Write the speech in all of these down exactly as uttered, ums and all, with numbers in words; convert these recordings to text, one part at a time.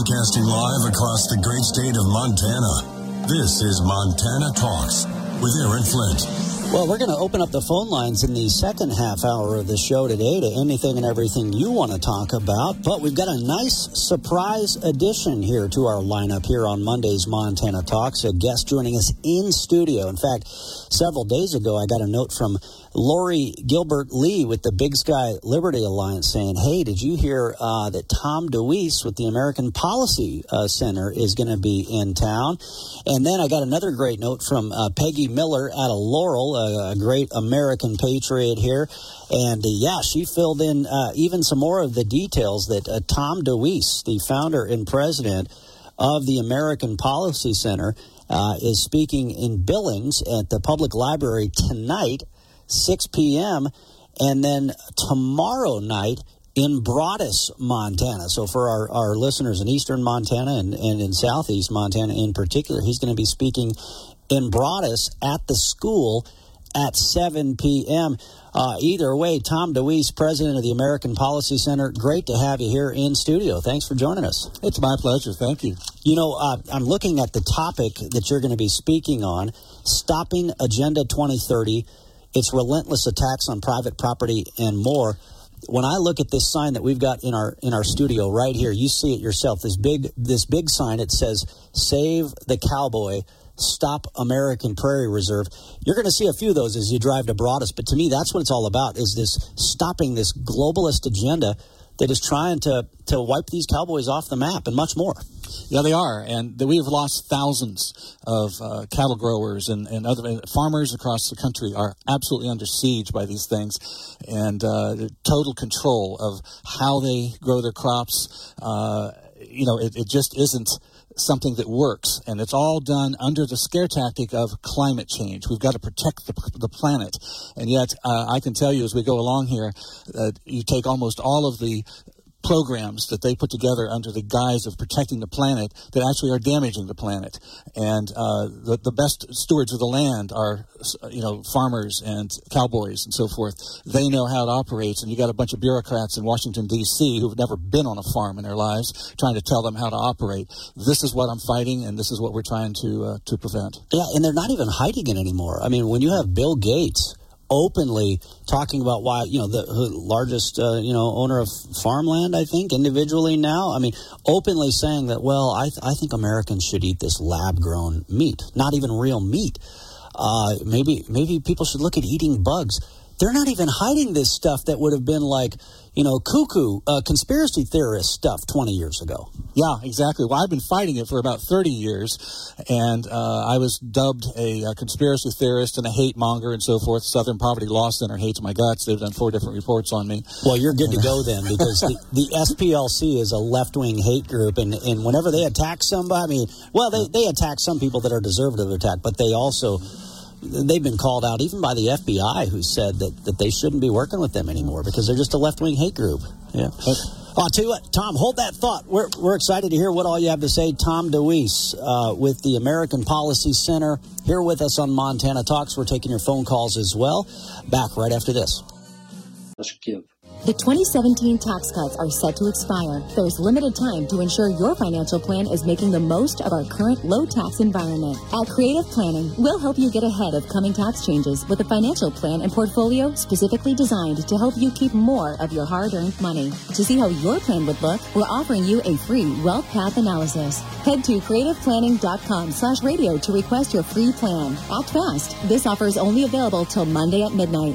Broadcasting live across the great state of Montana. This is Montana Talks with Aaron Flint. Well, we're going to open up the phone lines in the second half hour of the show today to anything and everything you want to talk about. But we've got a nice surprise addition here to our lineup here on Monday's Montana Talks. A guest joining us in studio. In fact, several days ago, I got a note from Lori Gilbert Lee with the Big Sky Liberty Alliance saying, hey, did you hear uh, that Tom DeWeese with the American Policy uh, Center is going to be in town? And then I got another great note from uh, Peggy Miller out of Laurel, a, a great American patriot here. And uh, yeah, she filled in uh, even some more of the details that uh, Tom DeWeese, the founder and president of the American Policy Center, uh, is speaking in Billings at the Public Library tonight, six p.m., and then tomorrow night in Broadus, Montana. So for our, our listeners in eastern Montana and, and in southeast Montana in particular, he's going to be speaking in Broadus at the school at seven p.m. Uh, either way, Tom DeWeese, president of the American Policy Center, great to have you here in studio. Thanks for joining us. It's my pleasure. Thank you. You know, uh, I'm looking at the topic that you're going to be speaking on, Stopping Agenda twenty thirty, its relentless attacks on private property and more. When I look at this sign that we've got in our in our studio right here, you see it yourself. This big this big sign, it says "Save the Cowboy, Stop American Prairie Reserve." You're going to see a few of those as you drive to Broadus. But to me, that's what it's all about: is this stopping this globalist agenda that is trying to to wipe these cowboys off the map and much more. Yeah, they are, and we have lost thousands of uh, cattle growers and, and other and farmers across the country are absolutely under siege by these things, and uh, total control of how they grow their crops. Uh, you know, it, it just isn't something that works, and it's all done under the scare tactic of climate change. We've got to protect the, the planet, and yet uh, I can tell you as we go along here, uh, you take almost all of the programs that they put together under the guise of protecting the planet that actually are damaging the planet. And uh, the, the best stewards of the land are, you know, farmers and cowboys and so forth. They know how it operates, and you got a bunch of bureaucrats in Washington, D C who've never been on a farm in their lives trying to tell them how to operate. This is what I'm fighting, and this is what we're trying to uh, to prevent. Yeah, and they're not even hiding it anymore. I mean, when you have Bill Gates openly talking about why, you know, the largest, uh, you know, owner of farmland, I think, individually now. I mean, openly saying that, well, I, th- I think Americans should eat this lab-grown meat, not even real meat. Uh, maybe maybe people should look at eating bugs. They're not even hiding this stuff that would have been like, you know, cuckoo, uh, conspiracy theorist stuff twenty years ago. Yeah, exactly. Well, I've been fighting it for about thirty years, and uh, I was dubbed a, a conspiracy theorist and a hate monger and so forth. Southern Poverty Law Center hates my guts. They've done four different reports on me. Well, you're good to go then, because the, the S P L C is a left-wing hate group, and, and whenever they attack somebody, I mean, well, they, they attack some people that are deserved of attack, but they also... They've been called out even by the F B I, who said that, that they shouldn't be working with them anymore because they're just a left-wing hate group. Yeah. Oh, I'll tell you what, Tom, hold that thought. We're we're excited to hear what all you have to say. Tom DeWeese uh, with the American Policy Center here with us on Montana Talks. We're taking your phone calls as well. Back right after this. Let's give. The twenty seventeen tax cuts are set to expire. There's limited time to ensure your financial plan is making the most of our current low-tax environment. At Creative Planning, we'll help you get ahead of coming tax changes with a financial plan and portfolio specifically designed to help you keep more of your hard-earned money. To see how your plan would look, we're offering you a free wealth path analysis. Head to creativeplanning.com slash radio to request your free plan. Act fast. This offer is only available till Monday at midnight.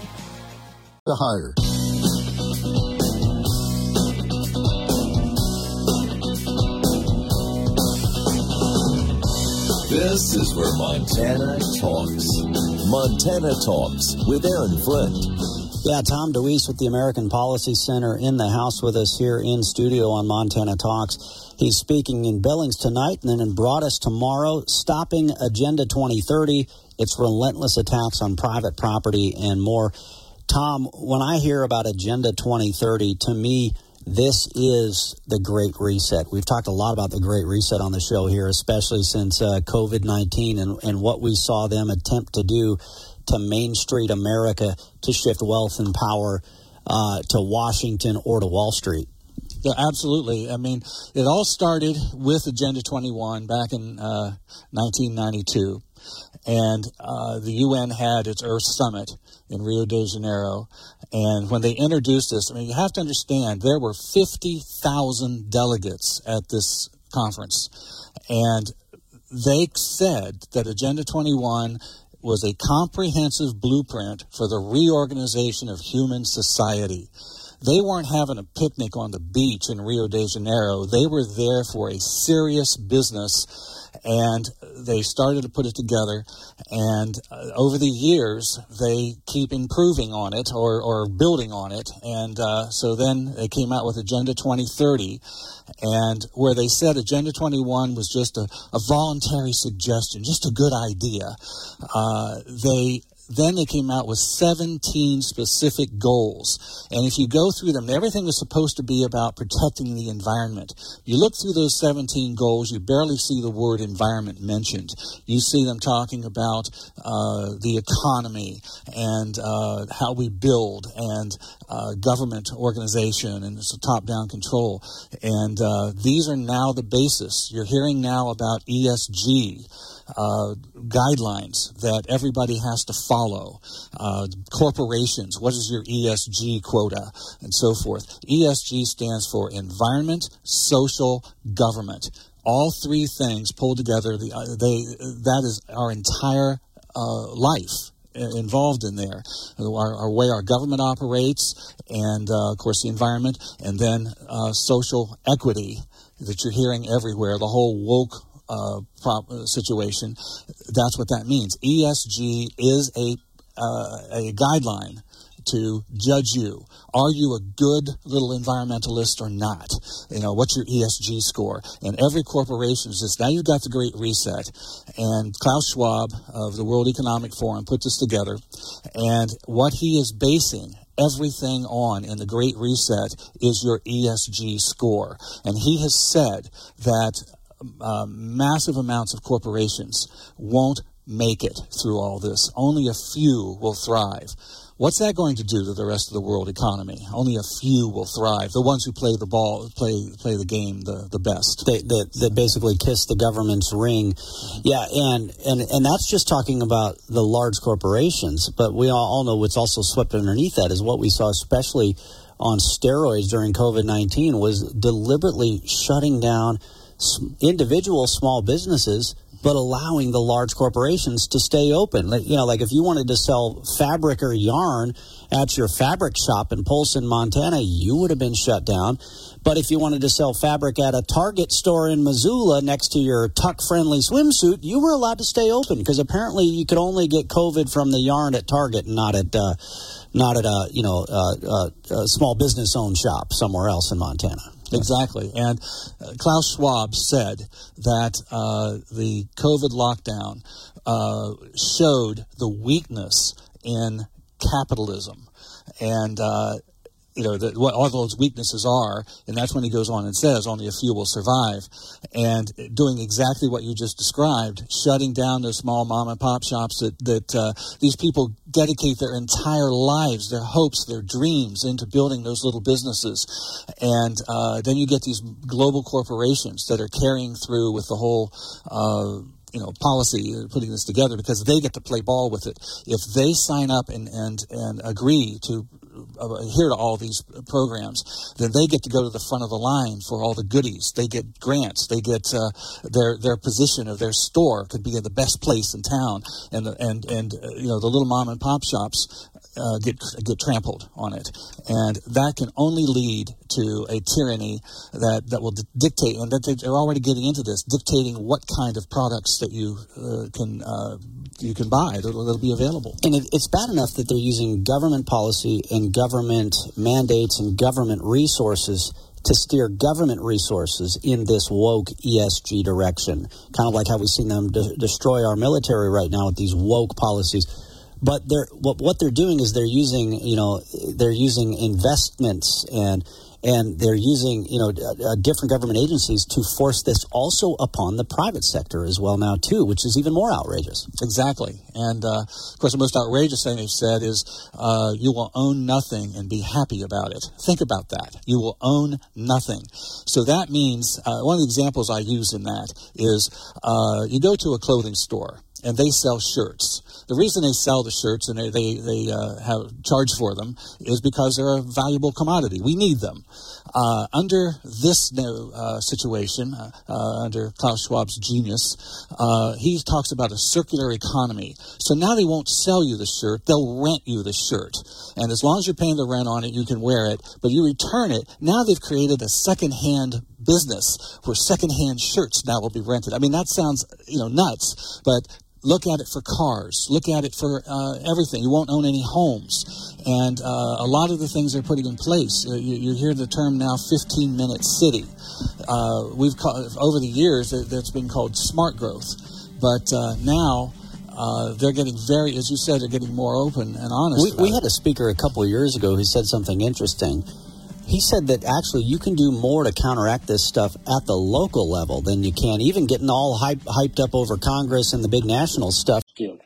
To hire. This is where Montana talks. Montana Talks with Aaron Flint. Yeah, Tom DeWeese with the American Policy Center in the house with us here in studio on Montana Talks. He's speaking in Billings tonight and then in Broadus tomorrow, Stopping Agenda twenty thirty, its relentless attacks on private property and more. Tom, when I hear about Agenda twenty thirty, to me, this is the Great Reset. We've talked a lot about the Great Reset on the show here, especially since uh, COVID nineteen and, and what we saw them attempt to do to Main Street America to shift wealth and power uh, to Washington or to Wall Street. Yeah, absolutely. I mean, it all started with Agenda twenty-one back in uh, nineteen ninety-two. And uh, the U N had its Earth Summit in Rio de Janeiro. And when they introduced this, I mean, you have to understand, there were fifty thousand delegates at this conference. And they said that Agenda twenty-one was a comprehensive blueprint for the reorganization of human society. They weren't having a picnic on the beach in Rio de Janeiro. They were there for a serious business, and they started to put it together. And uh, over the years, they keep improving on it or, or building on it. And uh, so then they came out with Agenda twenty thirty, and where they said Agenda twenty-one was just a, a voluntary suggestion, just a good idea. Uh, they Then they came out with seventeen specific goals. And if you go through them, everything was supposed to be about protecting the environment. You look through those seventeen goals, you barely see the word environment mentioned. You see them talking about uh, the economy and uh, how we build and uh, government organization and it's a top-down control. And uh, these are now the basis. You're hearing now about E S G. Uh, guidelines that everybody has to follow. Uh, corporations, what is your E S G quota, and so forth. E S G stands for environment, social, government. All three things pulled together. The, uh, they that is our entire uh, life involved in there. Our, our way our government operates, and uh, of course the environment, and then uh, social equity that you're hearing everywhere. The whole woke Uh, prop, uh, situation, that's what that means. E S G is a uh, a guideline to judge you. Are you a good little environmentalist or not? You know, what's your E S G score? And every corporation is just, now you've got the Great Reset. And Klaus Schwab of the World Economic Forum put this together. And what he is basing everything on in the Great Reset is your E S G score. And he has said that Uh, massive amounts of corporations won't make it through all this. Only a few will thrive. What's that going to do to the rest of the world economy? Only a few will thrive. The ones who play the ball, play play the game the, the best. They, that, that basically kiss the government's ring. Yeah, and, and, and that's just talking about the large corporations. But we all, all know what's also swept underneath that is what we saw, especially on steroids during COVID nineteen, was deliberately shutting down individual small businesses, but allowing the large corporations to stay open. Like, you know, like if you wanted to sell fabric or yarn at your fabric shop in Polson, Montana, you would have been shut down. But if you wanted to sell fabric at a Target store in Missoula next to your tuck-friendly swimsuit, you were allowed to stay open because apparently you could only get COVID from the yarn at Target and not at uh, not at a you know uh, uh, a small business-owned shop somewhere else in Montana. Exactly. And uh, Klaus Schwab said that uh, the COVID lockdown uh, showed the weakness in capitalism. And, uh, you know, the, what all those weaknesses are, and that's when he goes on and says only a few will survive. And doing exactly what you just described, shutting down those small mom and pop shops that, that uh, these people dedicate their entire lives, their hopes, their dreams into building those little businesses. And uh, then you get these global corporations that are carrying through with the whole uh, you know, policy, putting this together, because they get to play ball with it. If they sign up and, and, and agree to adhere to all these programs, then they get to go to the front of the line for all the goodies. They get grants. They get uh, their their position of their store could be in the best place in town, and the, and and uh, you know the little mom and pop shops uh, get get trampled on it, and that can only lead to a tyranny that that will d- dictate, and that they're already getting into this, dictating what kind of products that you uh, can. Uh, you can buy, that'll, that'll be available. And it, it's bad enough that they're using government policy and government mandates and government resources to steer government resources in this woke E S G direction, kind of like how we've seen them de- destroy our military right now with these woke policies. But they're what, what they're doing is they're using, you know, they're using investments and And they're using, you know, uh, different government agencies to force this also upon the private sector as well now, too, which is even more outrageous. Exactly. And, uh, of course, the most outrageous thing they've said is uh, you will own nothing and be happy about it. Think about that. You will own nothing. So that means, uh, one of the examples I use in that is uh, you go to a clothing store and they sell shirts. The reason they sell the shirts and they they, they uh, have charge for them is because they're a valuable commodity. We need them. Uh, under this new uh, situation, uh, uh, under Klaus Schwab's genius, uh, he talks about a circular economy. So now they won't sell you the shirt; they'll rent you the shirt, and as long as you're paying the rent on it, you can wear it. But you return it. Now they've created a second-hand business where second-hand shirts now will be rented. I mean, that sounds you know nuts, but look at it for cars. Look at it for uh, everything. You won't own any homes. And uh, a lot of the things they're putting in place, uh, you, you hear the term now fifteen-minute city. Uh, we've call, over the years, it, it's been called smart growth. But uh, now uh, they're getting very, as you said, they're getting more open and honest. We, we had it. a speaker a couple of years ago who said something interesting. He said that actually you can do more to counteract this stuff at the local level than you can, even getting all hype, hyped up over Congress and the big national stuff.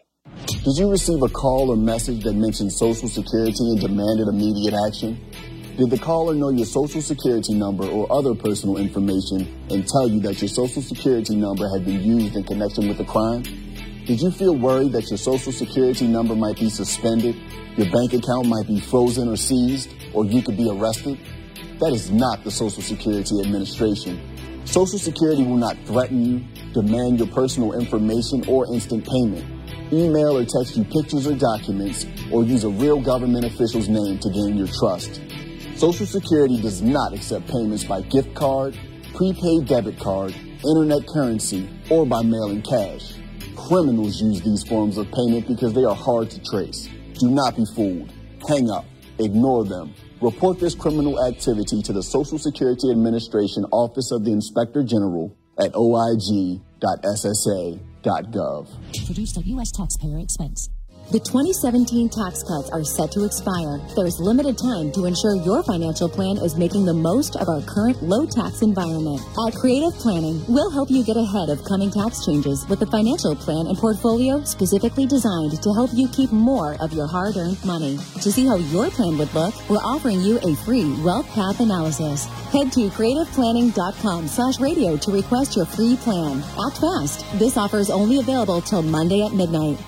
Did you receive a call or message that mentioned Social Security and demanded immediate action? Did the caller know your Social Security number or other personal information and tell you that your Social Security number had been used in connection with a crime? Did you feel worried that your Social Security number might be suspended, your bank account might be frozen or seized, or you could be arrested? That is not the Social Security Administration. Social Security will not threaten you, demand your personal information, or instant payment, email or text you pictures or documents, or use a real government official's name to gain your trust. Social Security does not accept payments by gift card, prepaid debit card, internet currency, or by mailing cash. Criminals use these forms of payment because they are hard to trace. Do not be fooled. Hang up. Ignore them. Report this criminal activity to the Social Security Administration Office of the Inspector General at o i g dot s s a dot gov. Produced at U S taxpayer expense. The twenty seventeen tax cuts are set to expire. There's limited time to ensure your financial plan is making the most of our current low-tax environment. At Creative Planning, we'll help you get ahead of coming tax changes with a financial plan and portfolio specifically designed to help you keep more of your hard-earned money. To see how your plan would look, we're offering you a free wealth path analysis. Head to creativeplanning.com slash radio to request your free plan. Act fast. This offer is only available till Monday at midnight.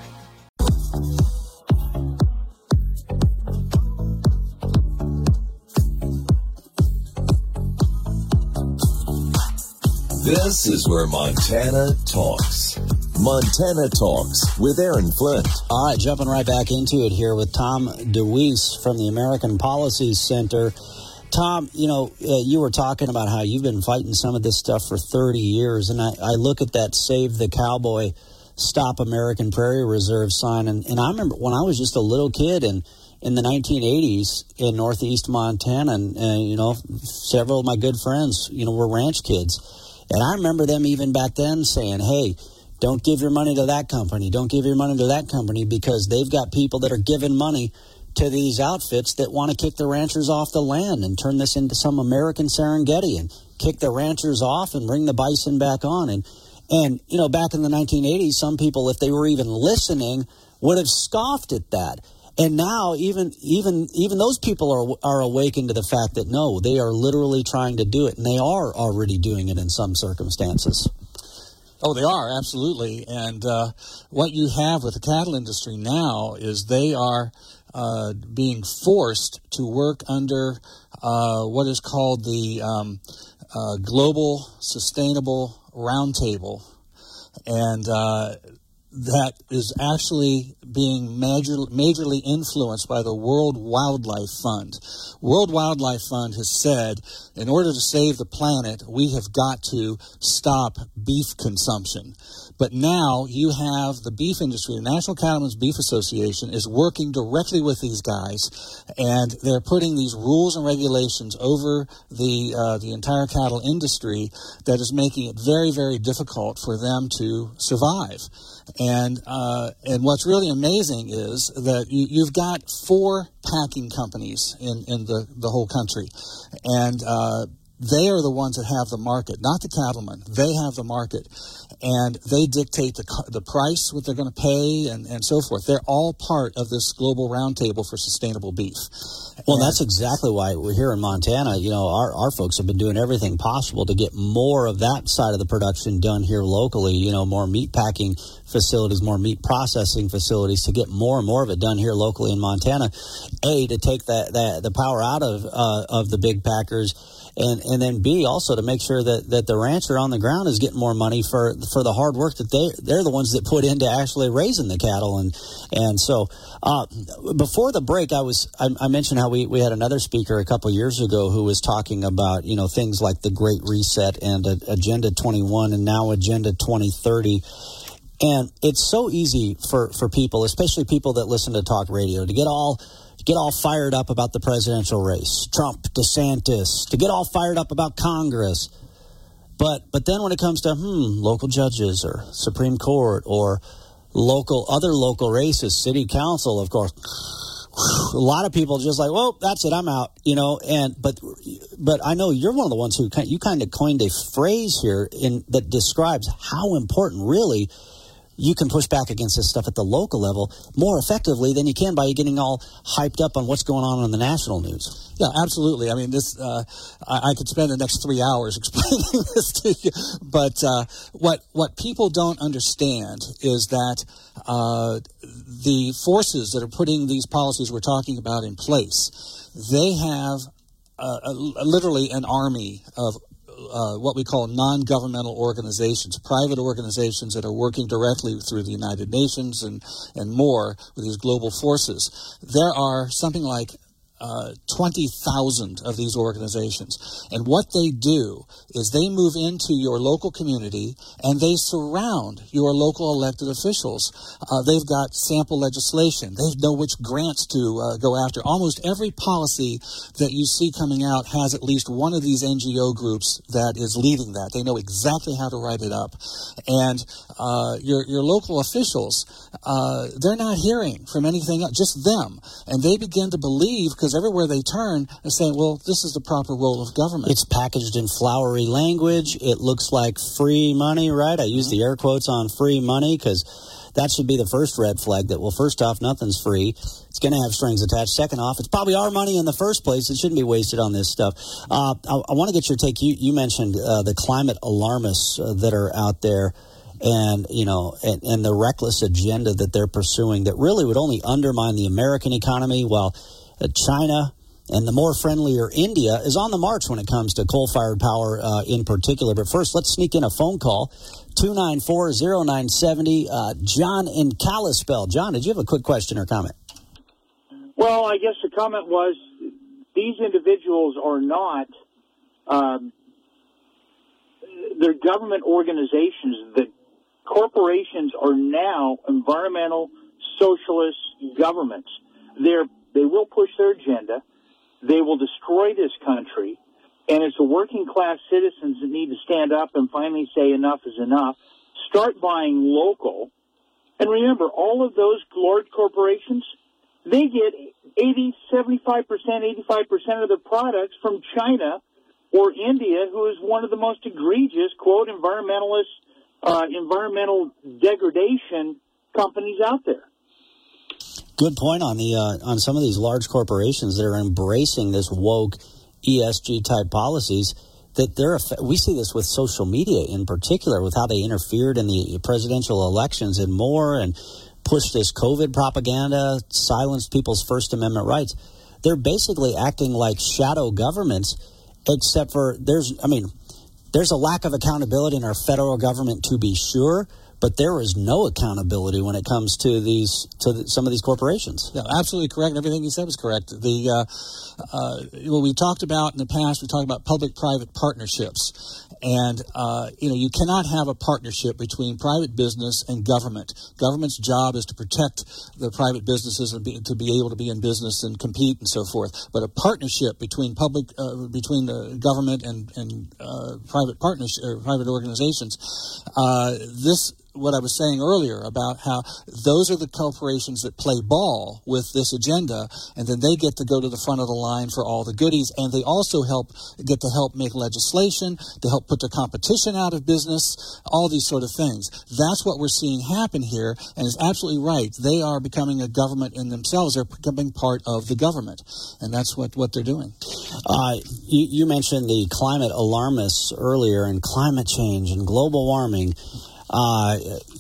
This is where Montana talks. Montana Talks with Aaron Flint. All right, jumping right back into it here with Tom DeWeese from the American Policy Center. Tom, you know, uh, you were talking about how you've been fighting some of this stuff for thirty years, and I, I look at that Save the Cowboy, Stop American Prairie Reserve sign, and, and I remember when I was just a little kid and in the nineteen eighties in northeast Montana, and, and, you know, several of my good friends, you know, were ranch kids. And I remember them even back then saying, hey, don't give your money to that company. Don't give your money to that company because they've got people that are giving money to these outfits that want to kick the ranchers off the land and turn this into some American Serengeti and kick the ranchers off and bring the bison back on. And, and you know, back in the nineteen eighties, some people, if they were even listening, would have scoffed at that. And now even even even those people are are awakened to the fact that, no, they are literally trying to do it, and they are already doing it in some circumstances. Oh, they are, absolutely. And uh, what you have with the cattle industry now is they are uh, being forced to work under uh, what is called the um, uh, Global Sustainable Roundtable. And uh that is actually being major, majorly influenced by the World Wildlife Fund. World Wildlife Fund has said, in order to save the planet, we have got to stop beef consumption. But now you have the beef industry, the National Cattlemen's Beef Association is working directly with these guys, and they're putting these rules and regulations over the uh, the entire cattle industry that is making it very, very difficult for them to survive. And uh, and what's really amazing is that you, you've got four packing companies in, in the, the whole country. And uh, they are the ones that have the market, not the cattlemen. They have the market. And they dictate the the price, what they're going to pay, and, and so forth. They're all part of this global roundtable for sustainable beef. Well, and that's exactly why we're here in Montana. You know, our, our folks have been doing everything possible to get more of that side of the production done here locally. You know, more meat packing facilities, more meat processing facilities, to get more and more of it done here locally in Montana. A, to take that, that the power out of uh, of the big packers. And and then B, also to make sure that, that the rancher on the ground is getting more money for for the hard work that they they're the ones that put into actually raising the cattle. And and so uh, before the break, I was I, I mentioned how we, we had another speaker a couple years ago who was talking about, you know, things like the Great Reset and uh, Agenda twenty-one and now Agenda twenty thirty. And it's so easy for, for people, especially people that listen to talk radio, to get all get all fired up about the presidential race, Trump, DeSantis, to get all fired up about Congress. But but then when it comes to, hmm, local judges or Supreme Court or local other local races, city council, of course, a lot of people just like, well, that's it, I'm out, you know. And but but I know you're one of the ones who you kind of coined a phrase here in that describes how important really you can push back against this stuff at the local level more effectively than you can by getting all hyped up on what's going on in the national news. Yeah, absolutely. I mean, this uh, I, I could spend the next three hours explaining this to you. But uh, what what people don't understand is that uh, the forces that are putting these policies we're talking about in place, they have uh, a, literally an army of Uh, what we call non-governmental organizations, private organizations that are working directly through the United Nations and, and more with these global forces. There are something like uh, twenty thousand of these organizations. And what they do is they move into your local community and they surround your local elected officials. Uh, they've got sample legislation. They know which grants to uh, go after. Almost every policy that you see coming out has at least one of these N G O groups that is leading that. They know exactly how to write it up. And uh, your, your local officials, uh, they're not hearing from anything else, just them. And they begin to believe, because everywhere they turn, they're saying, well, this is the proper role of government. It's packaged in flowery language. It looks like free money, right? I use the air quotes on free money because that should be the first red flag that, well, first off, nothing's free. It's going to have strings attached. Second off, it's probably our money in the first place. It shouldn't be wasted on this stuff. Uh, I, I want to get your take. You, you mentioned uh, the climate alarmists uh, that are out there. And, you know, and, and the reckless agenda that they're pursuing that really would only undermine the American economy, while uh, China and the more friendlier India is on the march when it comes to coal-fired power uh, in particular. But first, let's sneak in a phone call, two nine four, zero nine seven zero. Uh, John in Kalispell. John, did you have a quick question or comment? Well, I guess the comment was these individuals are not um, they're government organizations. The corporations are now environmental socialist governments. They're, they will push their agenda. They will destroy this country. And it's the working class citizens that need to stand up and finally say enough is enough. Start buying local. And remember, all of those large corporations, they get eighty, seventy-five percent, eighty-five percent of their products from China or India, who is one of the most egregious, quote, environmentalist, uh, environmental degradation companies out there. Good point on the uh, on some of these large corporations that are embracing this woke E S G type policies. That they're we see this with social media in particular, with how they interfered in the presidential elections and more, and pushed this COVID propaganda, silenced people's First Amendment rights. They're basically acting like shadow governments, except for there's, I mean, there's a lack of accountability in our federal government, to be sure, but there is no accountability when it comes to these to the, some of these corporations. Yeah, absolutely correct. Everything you said was correct. The uh, uh, what we talked about in the past, we talked about public-private partnerships, and uh, you know you cannot have a partnership between private business and government. Government's job is to protect the private businesses and be, to be able to be in business and compete and so forth. But a partnership between public, uh, between the government and and uh, private partnership or private organizations, uh, this. what I was saying earlier about how those are the corporations that play ball with this agenda, and then they get to go to the front of the line for all the goodies, and they also help get to help make legislation, to help put the competition out of business, all these sort of things. That's what we're seeing happen here, and it's absolutely right. They are becoming a government in themselves. They're becoming part of the government, and that's what, what they're doing. Uh, you, you mentioned the climate alarmists earlier, and climate change and global warming. Uh,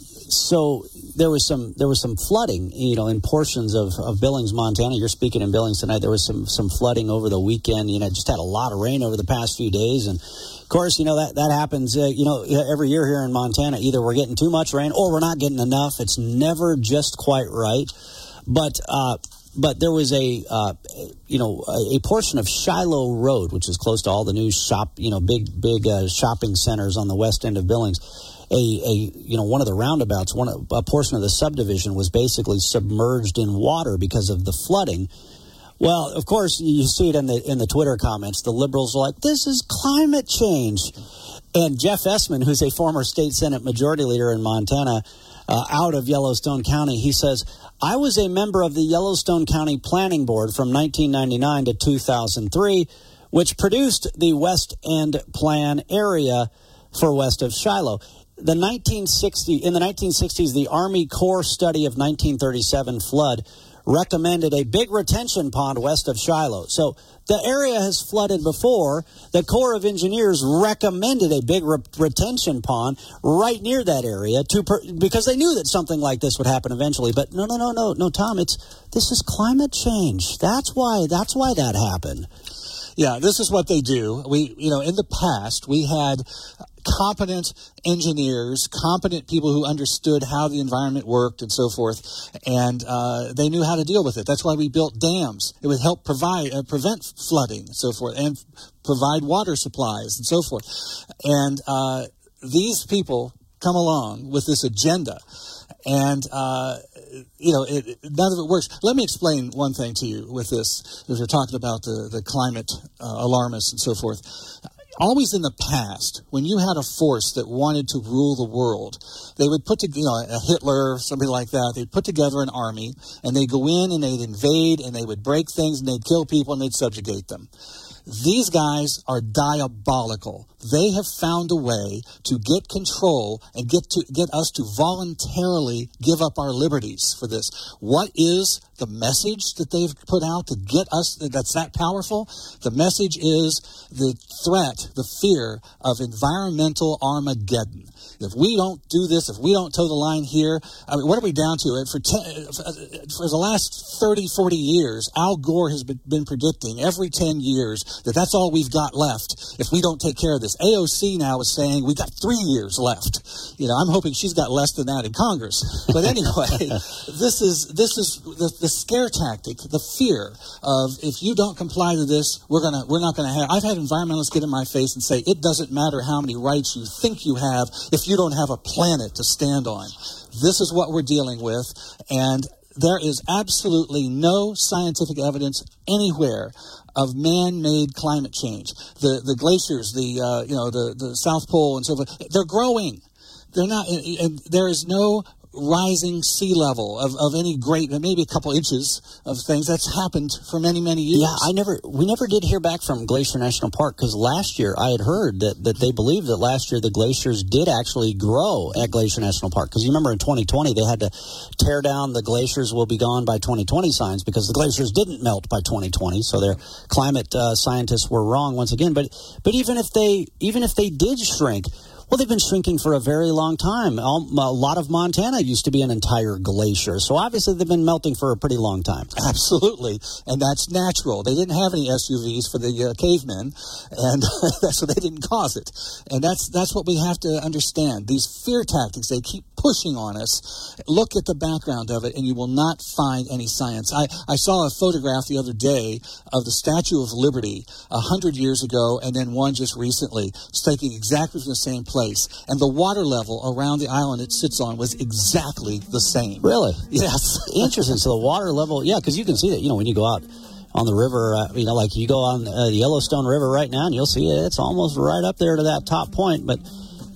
so there was some there was some flooding, you know, in portions of, of Billings, Montana. You're speaking in Billings tonight. There was some some flooding over the weekend. You know, just had a lot of rain over the past few days, and of course, you know that that happens. Uh, you know, every year here in Montana, either we're getting too much rain or we're not getting enough. It's never just quite right. But uh, but there was a uh, you know a, a portion of Shiloh Road, which is close to all the new shop, you know, big big uh, shopping centers on the west end of Billings. A, a you know one of the roundabouts, one a portion of the subdivision was basically submerged in water because of the flooding. Well, of course, you see it in the in the Twitter comments. The liberals are like, "This is climate change," and Jeff Essman, who's a former state Senate majority leader in Montana, uh, out of Yellowstone County, he says, "I was a member of the Yellowstone County Planning Board from nineteen ninety-nine to two thousand three, which produced the West End Plan area for west of Shiloh." The nineteen sixty in the nineteen sixties, the Army Corps study of nineteen thirty-seven flood recommended a big retention pond west of Shiloh. So the area has flooded before. The Corps of Engineers recommended a big re- retention pond right near that area to per- because they knew that something like this would happen eventually. But no, no, no, no, no, Tom. It's this is climate change. That's why. That's why that happened. Yeah, this is what they do. We, you know, in the past we had competent engineers, competent people who understood how the environment worked and so forth, and uh, they knew how to deal with it. That's why we built dams. It would help provide uh, prevent flooding and so forth, and provide water supplies and so forth. And uh, these people come along with this agenda, and uh, you know, it, it, none of it works. Let me explain one thing to you with this, as we're talking about the the climate uh, alarmists and so forth. Always in the past, when you had a force that wanted to rule the world, they would put together, you know, a Hitler, somebody like that, they'd put together an army, and they'd go in and they'd invade, and they would break things, and they'd kill people, and they'd subjugate them. These guys are diabolical. They have found a way to get control and get to get us to voluntarily give up our liberties for this. What is the message that they've put out to get us that's that powerful? The message is the threat, the fear of environmental Armageddon. If we don't do this, if we don't toe the line here, I mean, what are we down to? For, ten, for the last thirty, forty years, Al Gore has been, been predicting every ten years that that's all we've got left if we don't take care of this. A O C now is saying we've got three years left. You know, I'm hoping she's got less than that in Congress. But anyway, this is this is the, the scare tactic, the fear of if you don't comply to this, we're gonna we're not gonna have. I've had environmentalists get in my face and say it doesn't matter how many rights you think you have if you don't have a planet to stand on. This is what we're dealing with, and there is absolutely no scientific evidence anywhere of man-made climate change. The the glaciers, the uh, you know the, the South Pole and so forth, they're growing. They're not, and there is no rising sea level of, of any great, maybe a couple inches of things. That's happened for many, many years. Yeah, I never, we never did hear back from Glacier National Park because last year I had heard that, that they believed that last year the glaciers did actually grow at Glacier National Park. Because you remember in twenty twenty they had to tear down the glaciers will be gone by twenty twenty signs because the glaciers didn't melt by twenty twenty. So their climate uh, scientists were wrong once again. But but even if they even if they did shrink, well, they've been shrinking for a very long time. A lot of Montana used to be an entire glacier. So obviously they've been melting for a pretty long time. Absolutely. And that's natural. They didn't have any S U Vs for the uh, cavemen, and so they didn't cause it. And that's that's what we have to understand. These fear tactics, they keep pushing on us. Look at the background of it, and you will not find any science. I, I saw a photograph the other day of the Statue of Liberty a hundred years ago, and then one just recently, taking exactly from the same place. And the water level around the island it sits on was exactly the same. Really? Yes. Interesting. So the water level, yeah, because you can see that, you know, when you go out on the river, uh, you know, like you go on uh, the Yellowstone River right now, and you'll see it. It's almost right up there to that top point, but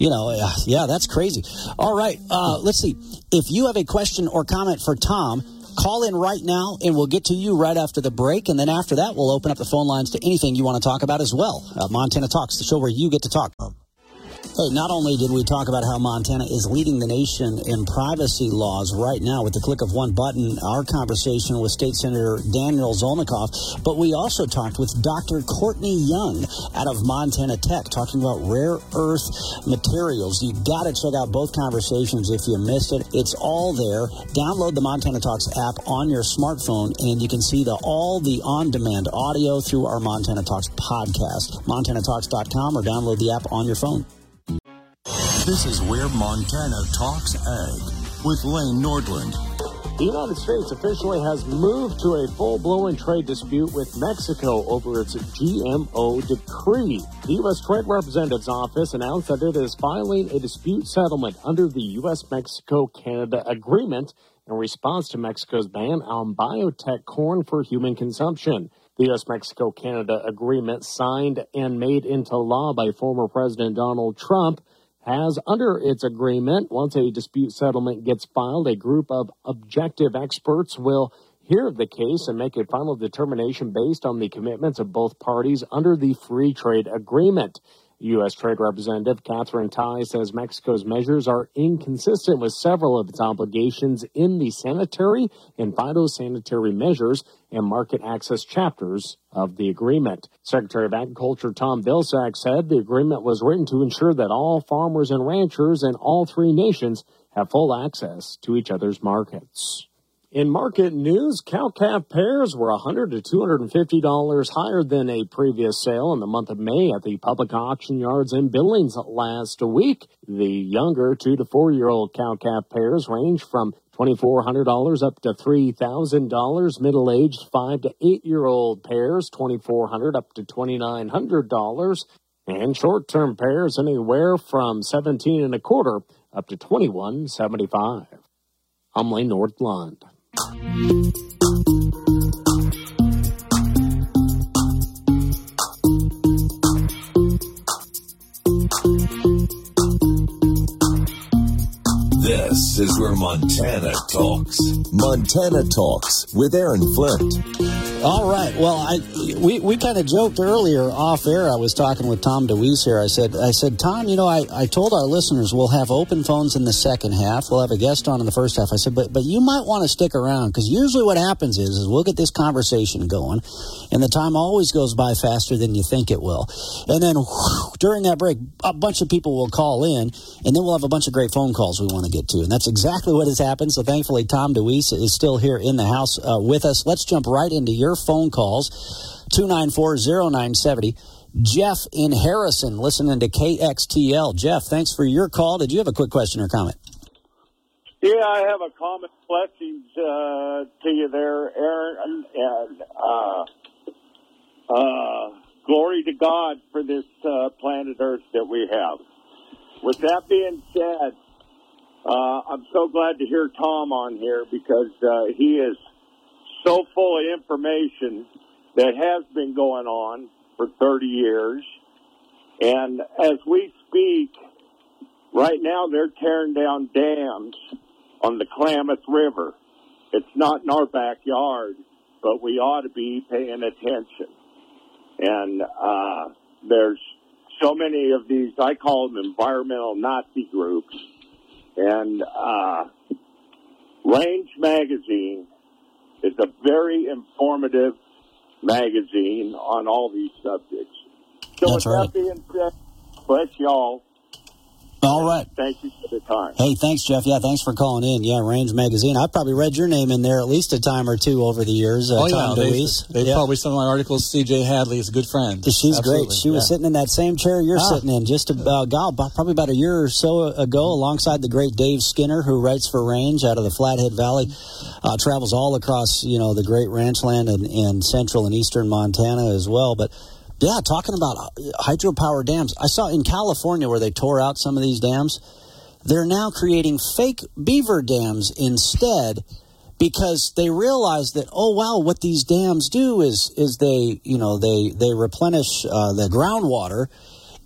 You know, uh, yeah, that's crazy. All right, uh, let's see. If you have a question or comment for Tom, call in right now, and we'll get to you right after the break. And then after that, we'll open up the phone lines to anything you want to talk about as well. Uh, Montana Talks, the show where you get to talk. Hey, not only did we talk about how Montana is leading the nation in privacy laws right now with the click of one button, our conversation with State Senator Daniel Zolnikoff, but we also talked with Doctor Courtney Young out of Montana Tech talking about rare earth materials. You got to check out both conversations if you missed it. It's all there. Download the Montana Talks app on your smartphone, and you can see the all the on-demand audio through our Montana Talks podcast. montana talks dot com, or download the app on your phone. This is Where Montana Talks Ag with Lane Nordland. The United States officially has moved to a full-blown trade dispute with Mexico over its G M O decree. The U S Trade Representative's office announced that it is filing a dispute settlement under the U S Mexico Canada Agreement in response to Mexico's ban on biotech corn for human consumption. The U S Mexico Canada Agreement, signed and made into law by former President Donald Trump, has, under its agreement, once a dispute settlement gets filed, a group of objective experts will hear the case and make a final determination based on the commitments of both parties under the free trade agreement. U S Trade Representative Catherine Tai says Mexico's measures are inconsistent with several of its obligations in the sanitary and phytosanitary measures and market access chapters of the agreement. Secretary of Agriculture Tom Vilsack said the agreement was written to ensure that all farmers and ranchers in all three nations have full access to each other's markets. In market news, cow-calf pairs were one hundred to two hundred fifty dollars higher than a previous sale in the month of May at the public auction yards in Billings last week. The younger two to four-year-old cow-calf pairs range from two thousand four hundred dollars up to three thousand dollars. Middle-aged five to eight-year-old pairs, two thousand four hundred dollars up to two thousand nine hundred dollars. And short-term pairs anywhere from seventeen and a quarter up to twenty-one seventy-five. I'm Lane Nordland. This is where Montana talks. Montana Talks with Aaron Flint. All right. Well, I we, we kind of joked earlier off air. I was talking with Tom DeWeese here. I said, I said, Tom, you know, I, I told our listeners we'll have open phones in the second half. We'll have a guest on in the first half. I said, but but you might want to stick around, because usually what happens is, is we'll get this conversation going, and the time always goes by faster than you think it will. And then whew, during that break, a bunch of people will call in, and then we'll have a bunch of great phone calls we want to get to. And that's exactly what has happened. So thankfully, Tom DeWeese is still here in the house uh, with us. Let's jump right into your phone calls. two nine four, zero nine seven zero. Jeff in Harrison, listening to K X T L. Jeff, thanks for your call. Did you have a quick question or comment? Yeah, I have a comment. Blessings uh, to you there, Aaron, and uh, uh, glory to God for this uh, planet Earth that we have. With that being said, uh, I'm so glad to hear Tom on here, because uh, he is so full of information that has been going on for thirty years. And as we speak, right now they're tearing down dams on the Klamath River. It's not in our backyard, but we ought to be paying attention. And uh, there's so many of these, I call them environmental Nazi groups. And uh, Range Magazine is a very informative magazine on all these subjects. So That's with right. that being said, bless y'all. All right. Thank you for the time. Hey, thanks, Jeff. Yeah, thanks for calling in. Yeah, Range Magazine. I've probably read your name in there at least a time or two over the years. Uh, oh, Tom yeah. DeWeese. They, they yeah. published some of my articles. C J Hadley is a good friend. She's Absolutely. great. She was yeah. sitting in that same chair you're Ah. sitting in just about, God, probably about a year or so ago, alongside the great Dave Skinner, who writes for Range out of the Flathead Valley. Uh, travels all across, you know, the great ranch land and, and central and eastern Montana as well. But yeah, talking about hydropower dams. I saw in California where they tore out some of these dams, they're now creating fake beaver dams instead, because they realize that, oh, wow, what these dams do is is they, you know, they, they replenish uh, the groundwater,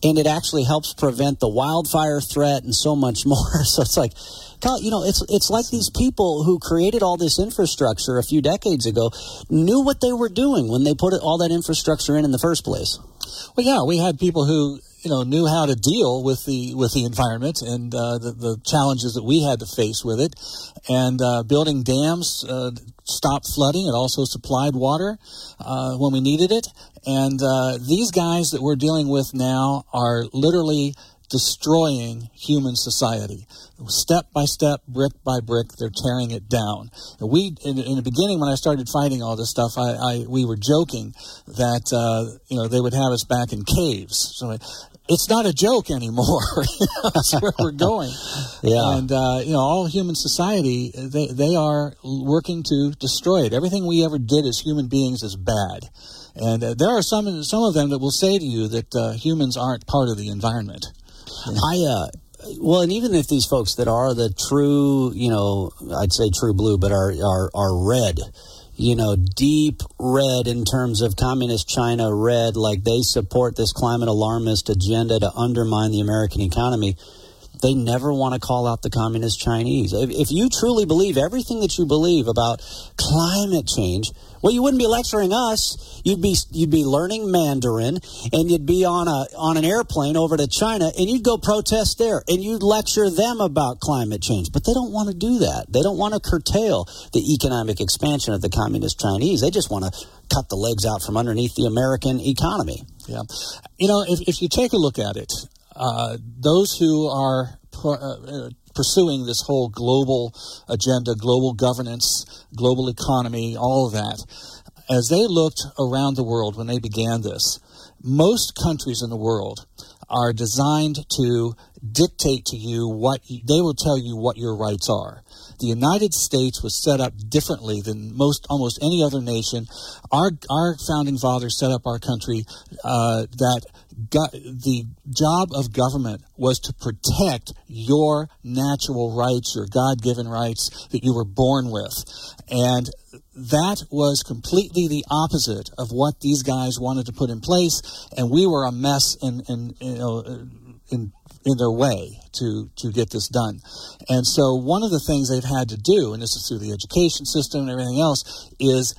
and it actually helps prevent the wildfire threat and so much more. So it's like, you know, it's it's like these people who created all this infrastructure a few decades ago knew what they were doing when they put all that infrastructure in in the first place. Well, yeah, we had people who, you know, knew how to deal with the with the environment and uh, the, the challenges that we had to face with it. And uh, building dams uh, stopped flooding. It also supplied water uh, when we needed it. And uh, these guys that we're dealing with now are literally destroying human society. Step by step, brick by brick, they're tearing it down. We, in, in the beginning, when I started fighting all this stuff, I, I we were joking that uh, you know they would have us back in caves. So it's not a joke anymore. That's where we're going. Yeah. And uh, you know, all human society, they they are working to destroy it. Everything we ever did as human beings is bad. And uh, there are some some of them that will say to you that uh, humans aren't part of the environment. I, uh, well, and even if these folks that are the true, you know, I'd say true blue, but are, are, are red, you know, deep red in terms of communist China red, like they support this climate alarmist agenda to undermine the American economy, they never want to call out the communist Chinese. If, if you truly believe everything that you believe about climate change, well, you wouldn't be lecturing us. You'd be you'd be learning Mandarin, and you'd be on a on an airplane over to China, and you'd go protest there, and you'd lecture them about climate change. But they don't want to do that. They don't want to curtail the economic expansion of the communist Chinese. They just want to cut the legs out from underneath the American economy. Yeah, you know, if if you take a look at it, uh, those who are uh, pursuing this whole global agenda, global governance, global economy, all of that, as they looked around the world when they began this, most countries in the world are designed to dictate to you what, they will tell you what your rights are. The United States was set up differently than most, almost any other nation. Our our founding fathers set up our country uh, that go- the job of government was to protect your natural rights, your God-given rights that you were born with. And that was completely the opposite of what these guys wanted to put in place, and we were a mess in, in you know, in in their way to, to get this done. And so one of the things they've had to do, and this is through the education system and everything else, is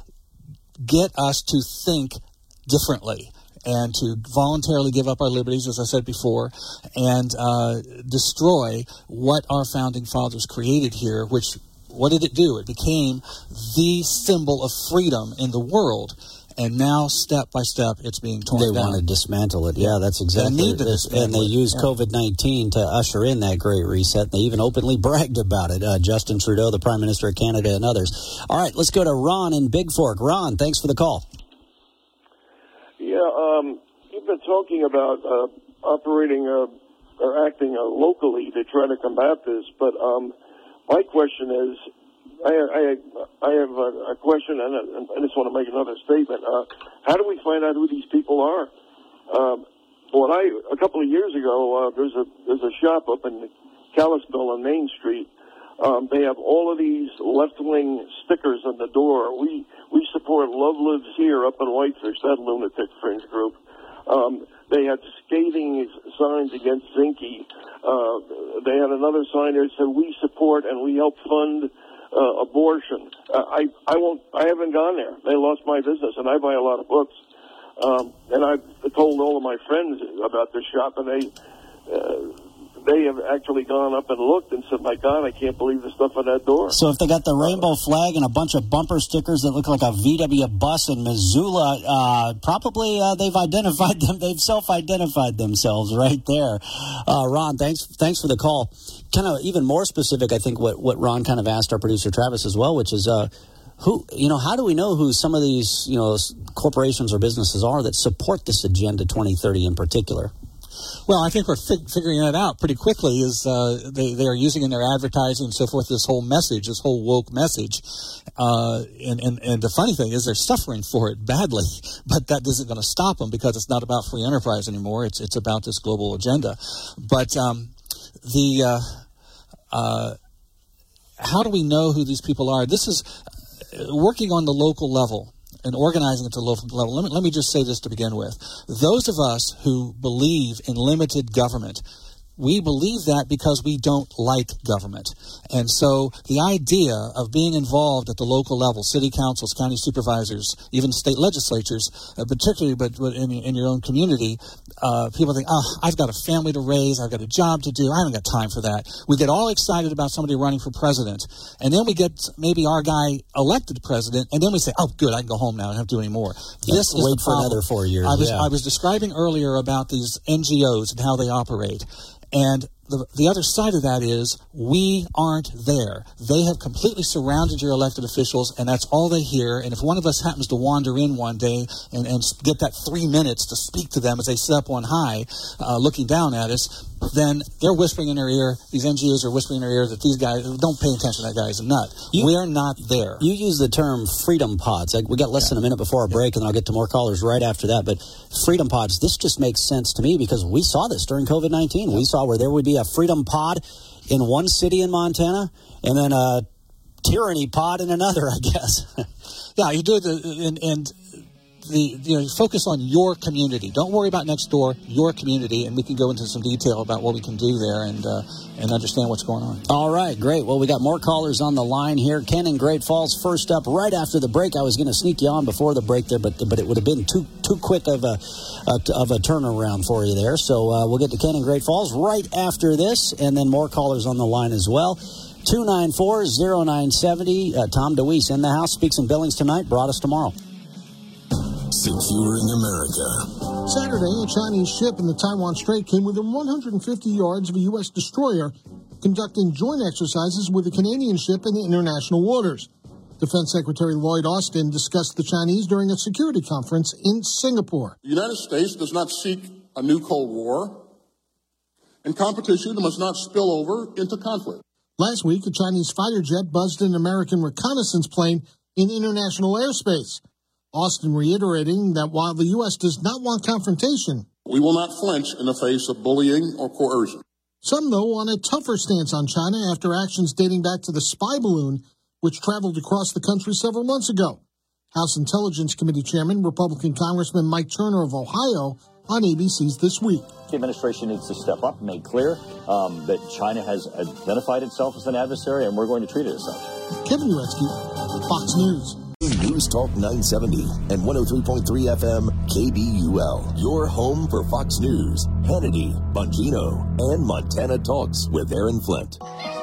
get us to think differently and to voluntarily give up our liberties, as I said before, and uh, destroy what our founding fathers created here, which, what did it do? It became the symbol of freedom in the world. And now, step by step, it's being torn they down. They want to dismantle it. Yeah, that's exactly they need to it. And they use yeah. COVID nineteen to usher in that great reset. They even openly bragged about it. Uh, Justin Trudeau, the Prime Minister of Canada, and others. All right, let's go to Ron in Big Fork. Ron, thanks for the call. Yeah, um, you've been talking about uh, operating uh, or acting uh, locally to try to combat this, but um, my question is, I, I, I have a, a question, and I just want to make another statement. Uh, how do we find out who these people are? Um, well, I a couple of years ago, uh, there's a there's a shop up in Kalispell on Main Street. Um, they have all of these left-wing stickers on the door. We we support Love Lives Here up in Whitefish, that lunatic fringe group. Um, they had scathing signs against Zinke. Uh, they had another sign that said, "We support and we help fund Uh, abortion." Uh, I I won't. I haven't gone there. They lost my business, and I buy a lot of books. Um, and I've told all of my friends about this shop, and they uh, they have actually gone up and looked and said, "My God, I can't believe the stuff on that door." So if they got the rainbow flag and a bunch of bumper stickers that look like a V W bus in Missoula, uh, probably uh, they've identified them. They've self-identified themselves right there. Uh, Ron, thanks thanks for the call. Kind of even more specific, I think, what, what Ron kind of asked our producer Travis as well, which is, uh, who, you know, how do we know who some of these, you know, corporations or businesses are that support this Agenda twenty thirty in particular? Well, I think we're fig- figuring that out pretty quickly. Is uh, they they are using in their advertising and so forth this whole message, this whole woke message, uh, and, and and the funny thing is they're suffering for it badly, but that isn't going to stop them because it's not about free enterprise anymore. It's it's about this global agenda, but. Um, The uh, uh, how do we know who these people are? This is uh, working on the local level. and organizing at the local level, let me, let me just say this to begin with. Those of us who believe in limited government, we believe that because we don't like government. And so the idea of being involved at the local level, city councils, county supervisors, even state legislatures, uh, particularly but, but in, in your own community, uh, people think, oh, I've got a family to raise, I've got a job to do, I haven't got time for that. We get all excited about somebody running for president, and then we get maybe our guy elected president, and then we say, oh, good, I can go home now, I don't have to do any more. Yeah, this is wait the for problem. Another four years. I was, yeah. I was describing earlier about these N G Os and how they operate. And the, the other side of that is we aren't there. They have completely surrounded your elected officials, and that's all they hear. And if one of us happens to wander in one day and, and get that three minutes to speak to them as they sit up on high, uh, looking down at us, then they're whispering in their ear, these N G Os are whispering in their ear that these guys, don't pay attention, that guy's a nut. You, We're not there. You use the term freedom pods. Like, we got less yeah. than a minute before our break, and I'll get to more callers right after that. But freedom pods, this just makes sense to me because we saw this during COVID nineteen. Yeah. We saw where there would be a freedom pod in one city in Montana and then a tyranny pod in another, I guess. yeah, you do it, and, and the you know you focus on your community. Don't worry about next door, your community, and we can go into some detail about what we can do there and uh, and understand what's going on. All right, great. Well, we got more callers on the line here. Ken in Great Falls, first up, right after the break. I was going to sneak you on before the break there, but but it would have been too too quick of a, a of a turnaround for you there. So uh, we'll get to Ken in Great Falls right after this, and then more callers on the line as well. two nine four, oh nine seven oh. Uh, Tom DeWeese in the house, speaks in Billings tonight. Brought us tomorrow. Securing America. Saturday, a Chinese ship in the Taiwan Strait came within one hundred fifty yards of a U S destroyer, conducting joint exercises with a Canadian ship in international waters. Defense Secretary Lloyd Austin discussed the Chinese during a security conference in Singapore. The United States does not seek a new Cold War, and competition must not spill over into conflict. Last week, a Chinese fighter jet buzzed an American reconnaissance plane in international airspace. Austin reiterating that while the U S does not want confrontation, we will not flinch in the face of bullying or coercion. Some, though, want a tougher stance on China after actions dating back to the spy balloon, which traveled across the country several months ago. House Intelligence Committee Chairman, Republican Congressman Mike Turner of Ohio, on A B C's This Week. The administration needs to step up and make clear um, that China has identified itself as an adversary, and we're going to treat it as such. Kevin Uretsky, Fox News. News Talk nine seventy and one oh three point three F M K B U L. Your home for Fox News, Hannity, Bongino, and Montana Talks with Aaron Flint.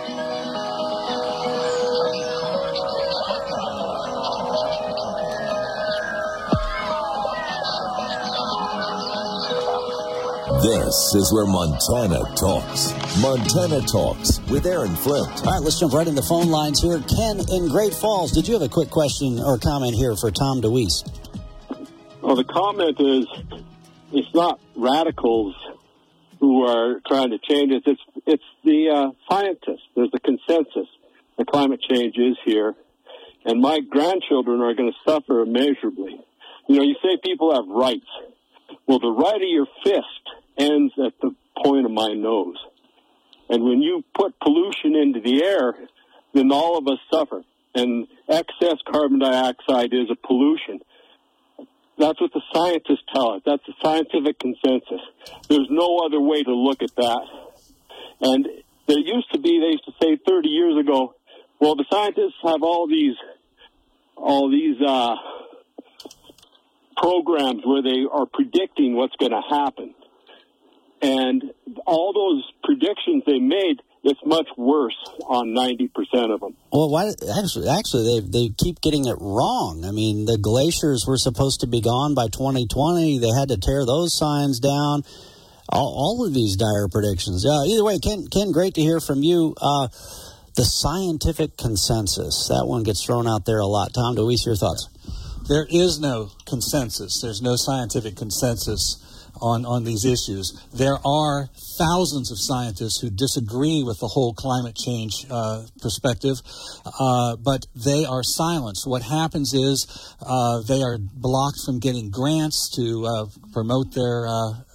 This is where Montana talks. Montana Talks with Aaron Flint. All right, let's jump right in the phone lines here. Ken in Great Falls, did you have a quick question or comment here for Tom DeWeese? Well, the comment is, it's not radicals who are trying to change it. It's it's the uh, scientists. There's a consensus that climate change is here, and my grandchildren are going to suffer immeasurably. You know, you say people have rights. Well, the right of your fist ends at the point of my nose. And when you put pollution into the air, then all of us suffer. And excess carbon dioxide is a pollution. That's what the scientists tell us. That's the scientific consensus. There's no other way to look at that. And there used to be, they used to say thirty years ago, well, the scientists have all these, all these, uh, programs where they are predicting what's going to happen. And all those predictions they made, it's much worse on ninety percent of them. Well, why, actually, actually they, they keep getting it wrong. I mean, the glaciers were supposed to be gone by twenty twenty. They had to tear those signs down. All, all of these dire predictions. Uh, either way, Ken, Ken, great to hear from you. Uh, the scientific consensus, that one gets thrown out there a lot. Tom DeWeese, your thoughts? There is no consensus. There's no scientific consensus on, on these issues. There are thousands of scientists who disagree with the whole climate change uh, perspective, uh, but they are silenced. What happens is uh, they are blocked from getting grants to uh, promote their uh,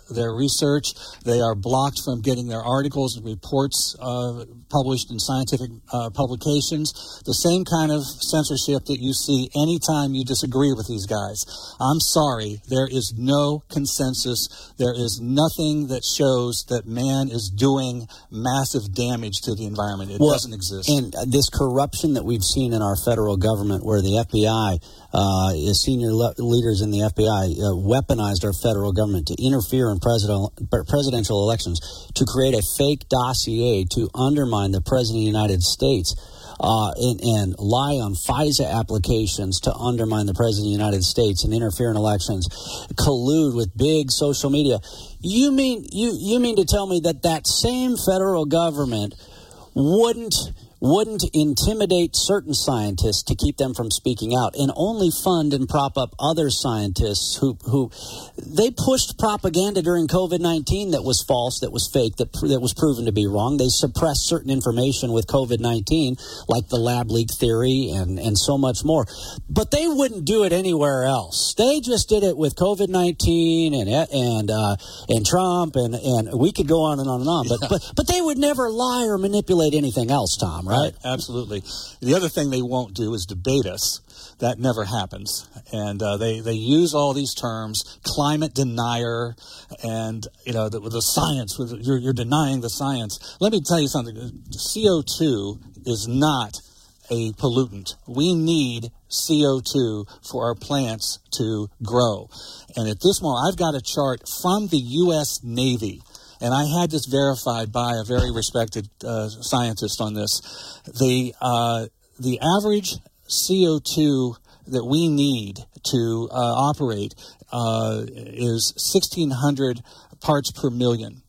their research. They are blocked from getting their articles and reports uh, published in scientific uh, publications. The same kind of censorship that you see anytime you disagree with these guys. I'm sorry, there is no consensus. There is nothing that shows that man is doing massive damage to the environment. It well, doesn't exist. And this corruption that we've seen in our federal government, where the F B I, uh, senior le- leaders in the F B I uh, weaponized our federal government to interfere in president, presidential elections, to create a fake dossier to undermine the President of the United States, uh, and, and lie on FISA applications to undermine the President of the United States and interfere in elections, collude with big social media. You mean you, you mean to tell me that that same federal government wouldn't wouldn't intimidate certain scientists to keep them from speaking out, and only fund and prop up other scientists who who they pushed propaganda during COVID nineteen that was false, that was fake, that that was proven to be wrong. They suppressed certain information with COVID nineteen, like the lab leak theory and, and so much more. But they wouldn't do it anywhere else. They just did it with COVID nineteen and and uh, and Trump, and, and we could go on and on and on. But, yeah. but but they would never lie or manipulate anything else, Tom. Right? Absolutely. The other thing they won't do is debate us. That never happens. And uh, they, they use all these terms, climate denier, and, you know, the, the science, you're, you're denying the science. Let me tell you something. C O two is not a pollutant. We need C O two for our plants to grow. And at this moment, I've got a chart from the U S Navy. And I had this verified by a very respected uh, scientist on this. The uh, the average C O two that we need to uh, operate uh, is sixteen hundred parts per million.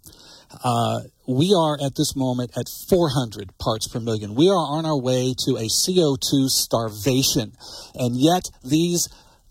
Uh, we are at this moment at four hundred parts per million. We are on our way to a C O two starvation. And yet these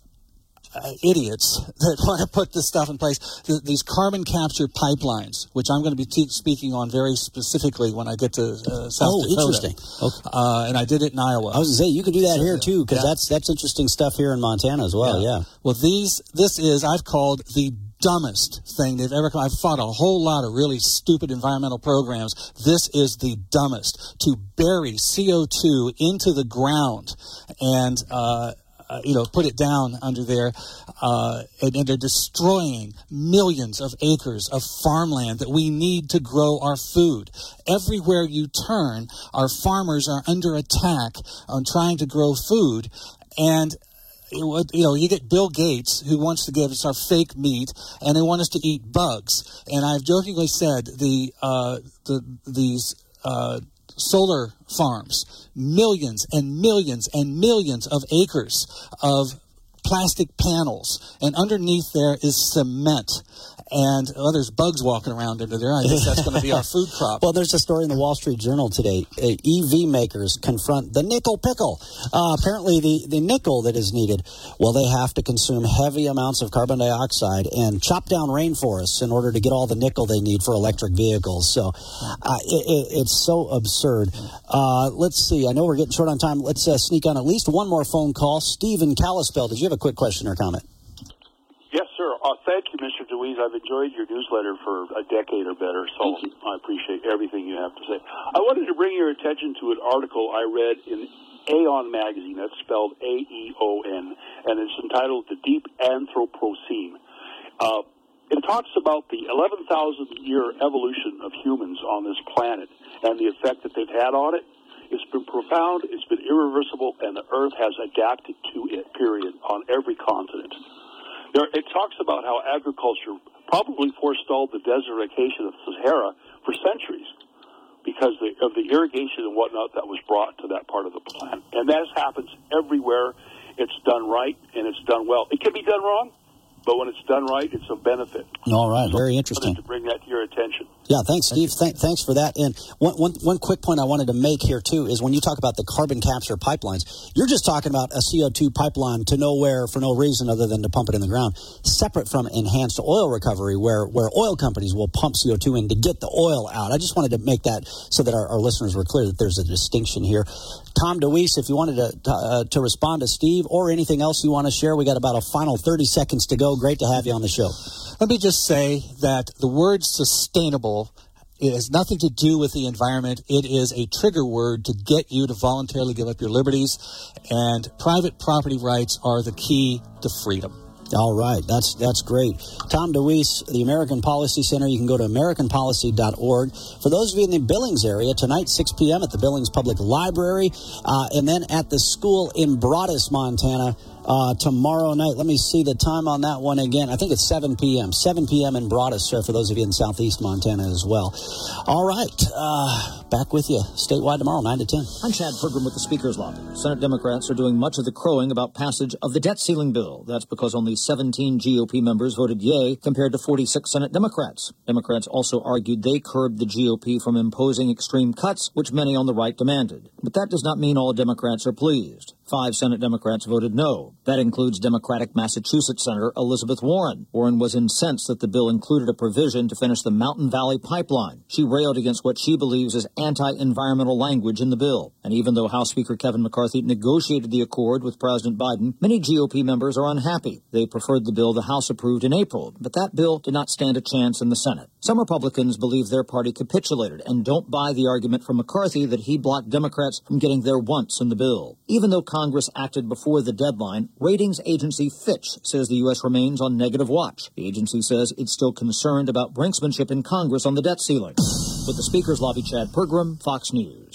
Uh, idiots that want to put this stuff in place, th- these carbon capture pipelines, which I'm going to be te- speaking on very specifically when I get to uh, South oh, Dakota. interesting. Okay. Uh, and I did it in Iowa. I was going to say, you could do that so, here, too, because yeah. that's that's interesting stuff here in Montana as well, yeah. yeah. Well, these this is, I've called the dumbest thing they've ever come. I've fought a whole lot of really stupid environmental programs. This is the dumbest, to bury C O two into the ground and uh Uh, you know, put it down under there, uh, and, and they're destroying millions of acres of farmland that we need to grow our food. Everywhere you turn, our farmers are under attack on trying to grow food, and you know, you get Bill Gates, who wants to give us our fake meat, and they want us to eat bugs. And I've jokingly said the uh, the these. Uh, solar farms, millions and millions and millions of acres of plastic panels, and underneath there is cement. And oh, there's bugs walking around under there. I guess that's going to be our food crop. Well, there's a story in the Wall Street Journal today. Uh, E V makers confront the nickel pickle. Uh, apparently, the, the nickel that is needed, well, they have to consume heavy amounts of carbon dioxide and chop down rainforests in order to get all the nickel they need for electric vehicles. So uh, it, it, it's so absurd. Uh, let's see. I know we're getting short on time. Let's uh, sneak on at least one more phone call. Stephen Kalispell, did you have a quick question or comment? Yes, sir. Uh, thank you, Mister DeWeese. I've enjoyed your newsletter for a decade or better, so I appreciate everything you have to say. I wanted to bring your attention to an article I read in Aeon magazine. That's spelled A E O N, and it's entitled The Deep Anthropocene. Uh, it talks about the eleven thousand year evolution of humans on this planet and the effect that they've had on it. It's been profound, it's been irreversible, and the Earth has adapted to it, period, on every continent. There, it talks about how agriculture probably forestalled the desertification of the Sahara for centuries because the, of the irrigation and whatnot that was brought to that part of the planet. And that happens everywhere. It's done right, and it's done well. It can be done wrong, but when it's done right, it's a benefit. All right, so very interesting. To bring that to your attention. Yeah, thanks, Steve. Th- thanks for that. And one, one, one quick point I wanted to make here, too, is when you talk about the carbon capture pipelines, you're just talking about a C O two pipeline to nowhere for no reason other than to pump it in the ground, separate from enhanced oil recovery, where, where oil companies will pump C O two in to get the oil out. I just wanted to make that so that our, our listeners were clear that there's a distinction here. Tom DeWeese, if you wanted to, to, uh, to respond to Steve or anything else you want to share, we got about a final thirty seconds to go. Great to have you on the show. Let me just say that the word sustainable, it has nothing to do with the environment. It is a trigger word to get you to voluntarily give up your liberties, and private property rights are the key to freedom. All right. That's that's great. Tom DeWeese, the American Policy Center. You can go to american policy dot org. For those of you in the Billings area, tonight, six p.m. at the Billings Public Library, uh, and then at the school in Broadus, Montana, uh, tomorrow night. Let me see the time on that one again. I think it's seven p.m. seven p.m. in Broadus, uh, for those of you in southeast Montana as well. All right. Uh, back with you statewide tomorrow, nine to ten. I'm Chad Pergram with the Speaker's Lobby. Senate Democrats are doing much of the crowing about passage of the debt ceiling bill. That's because only seventeen G O P members voted yay compared to forty-six Senate Democrats. Democrats also argued they curbed the G O P from imposing extreme cuts, which many on the right demanded. But that does not mean all Democrats are pleased. Five Senate Democrats voted no. That includes Democratic Massachusetts Senator Elizabeth Warren. Warren was incensed that the bill included a provision to finish the Mountain Valley Pipeline. She railed against what she believes is anti-environmental language in the bill. And even though House Speaker Kevin McCarthy negotiated the accord with President Biden, many G O P members are unhappy. They preferred the bill the House approved in April, but that bill did not stand a chance in the Senate. Some Republicans believe their party capitulated and don't buy the argument from McCarthy that he blocked Democrats from getting their wants in the bill. Even though Congress acted before the deadline, ratings agency Fitch says the U S remains on negative watch. The agency says it's still concerned about brinksmanship in Congress on the debt ceiling. With the Speaker's Lobby, Chad Pergram, Fox News.